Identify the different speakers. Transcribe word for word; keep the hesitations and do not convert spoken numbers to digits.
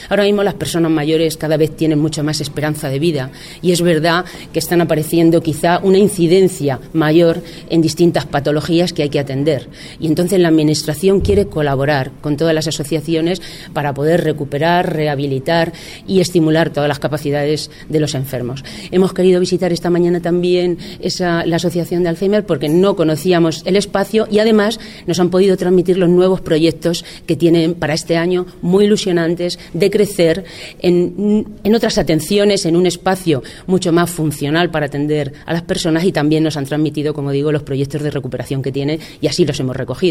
Speaker 1: Ahora mismo las personas mayores cada vez tienen mucha más esperanza de vida y es verdad que están apareciendo quizá una incidencia mayor en distintas patologías que hay que atender. Y entonces la Administración quiere colaborar con todas las asociaciones para poder recuperar, rehabilitar y estimular todas las capacidades de los enfermos. Hemos querido visitar esta mañana también esa, la Asociación de Alzheimer porque no conocíamos el espacio y además nos han podido transmitir los nuevos proyectos que tienen para este año, muy ilusionantes, de crecer en, en otras atenciones, en un espacio mucho más funcional para atender a las personas, y también nos han transmitido, como digo, los proyectos de recuperación que tienen y así los hemos recogido.